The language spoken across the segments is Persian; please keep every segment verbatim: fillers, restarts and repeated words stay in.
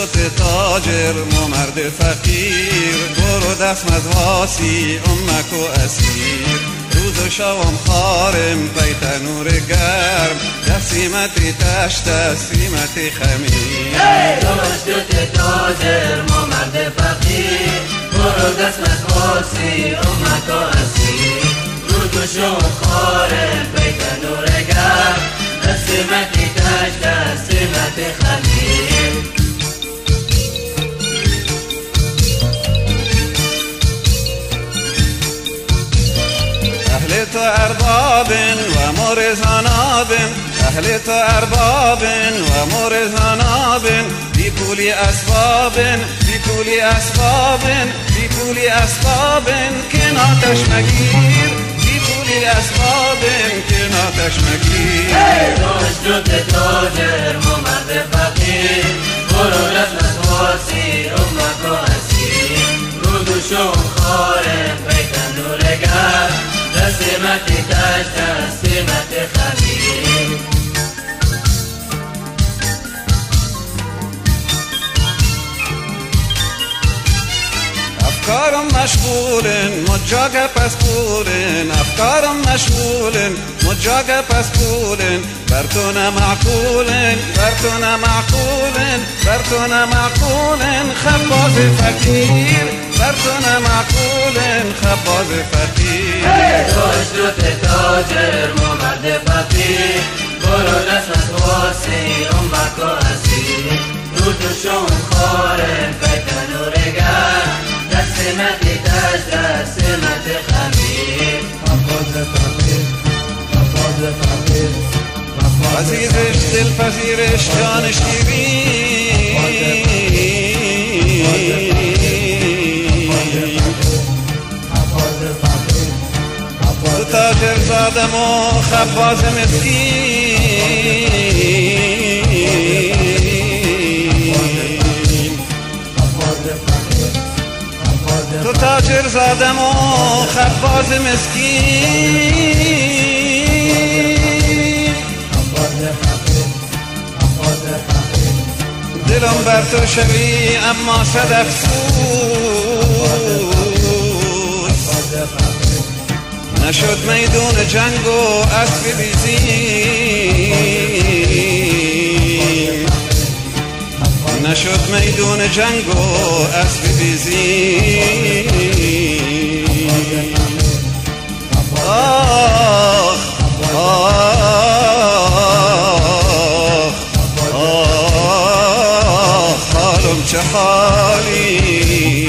تو تاجر مو مرد فقیر، برو دست مزواسی امک و اسیر. روز و شوم خارم پی تنور گرم، دستیمتی تشت سیمتی خمیر. تو تاجر مو مرد فقیر، برو دست مزواسی امک و اسیر. روز و شوم خارم پی تنور گرم، دستیمتی تشت سیمتی خمیر. اهل تو ارباب و مرزاناب، اهل تو ارباب و مرزاناب، بی پولی اسباب بی پولی اسباب بی پولی اسباب که ناتش مگیر، بی پولی اسباب که ناتش مگیر. تو تاجر مو مرد فقیر، برو دست مزواسی امک و اسیر. رود و شوم خارم پی تنور گرم، دستیمتی تشت دستیمتی خمیر. افکارم مشغولن مجاگ پس پولن، افکارم مشغولن مجاگ پس پولن. بر تو نمعقولن بر تو نمعقولن بر تو نمعقولن خباز فقیر، بر تو نمعقولن خباز فقیر. تو تاجر مو مرد فقیر، برو دست مزواسی امک و اسیر. رود و شوم خارم پی تنور گرم، دستیمتی تشت دستیمتی خمیر. خباز فقیر، خباز فقیر، عزیزش دلپذیرش جان شیرین، تو تاجر زادم و خباز مسکین. تو تاجر زادم و خباز مسکین. دلم بر تو شوی اما صد افسوس، نشد میدون جنگ و اسب بیزین، نشد میدون جنگ و اسب بیزین. آخ آخ آخ حالم چه حالی.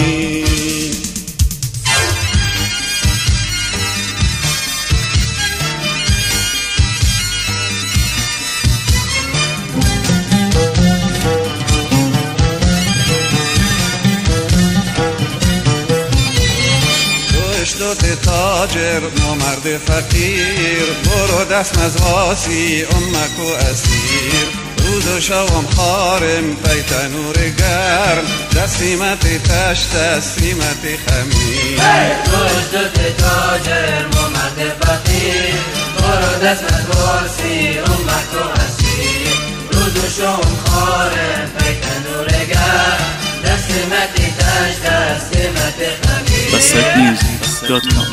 تو تاجر مو مرد فقیر، برو دست مزواسی امک و اسیر. روز و شوم خارم پی تنور گرم، دستیمتی تشت دستیمتی خمیر. تو تاجر مو مرد فقیر، برو دست مزواسی امک و اسیر. روز و شوم خارم پی تنور گرم، دستیمتی تشت دستیمتی خمیر. بسط میوزیک دات کام.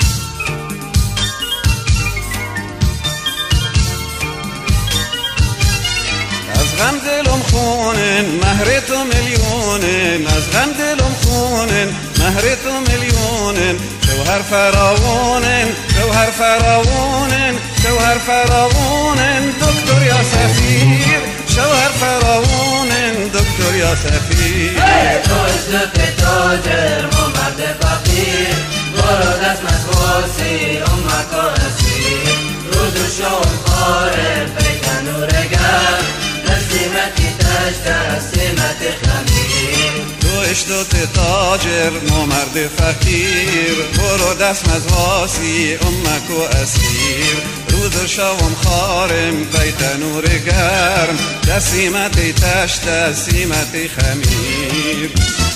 از غم دلم خونن مهر تو میلیونن، از غم دلم خونن مهر تو میلیونن. شوهر فراوونن شوهر فراوونن شوهر فراوونن دکتر یا سفیر، شوهر فراوونن دکتر یا سفیر. تو تاجر مو مرد فقیر، برو دست مزواسی امک و اسیر. روز و شوم خارم پی تنور گرم، دستیمتی تشت دستیمتی خمیر. تو تاجر مو مرد فقیر، برو دست مزواسی امک و اسیر. روز و شوم خارم پی تنور گرم، دستیمتی تشت دستیمتی خمیر.